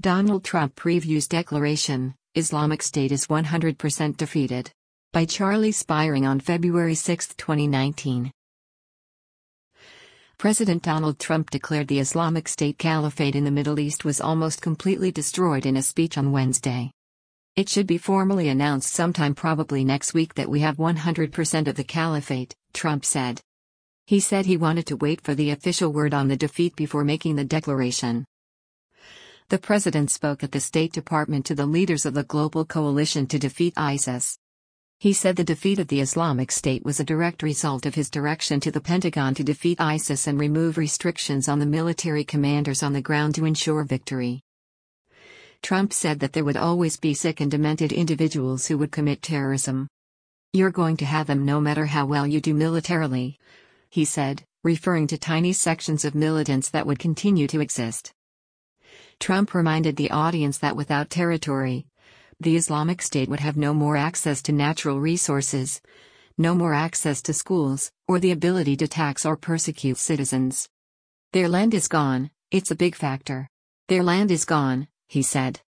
Donald Trump previews declaration, Islamic State is 100% defeated. By Charlie Spiring on February 6, 2019. President Donald Trump declared the Islamic State Caliphate in the Middle East was almost completely destroyed in a speech on Wednesday. It should be formally announced sometime probably next week that we have 100% of the caliphate, Trump said. He said he wanted to wait for the official word on the defeat before making the declaration. The president spoke at the State Department to the leaders of the global coalition to defeat ISIS. He said the defeat of the Islamic State was a direct result of his direction to the Pentagon to defeat ISIS and remove restrictions on the military commanders on the ground to ensure victory. Trump said that there would always be sick and demented individuals who would commit terrorism. You're going to have them no matter how well you do militarily, he said, referring to tiny sections of militants that would continue to exist. Trump reminded the audience that without territory, the Islamic State would have no more access to natural resources, no more access to schools, or the ability to tax or persecute citizens. Their land is gone, it's a big factor. Their land is gone, he said.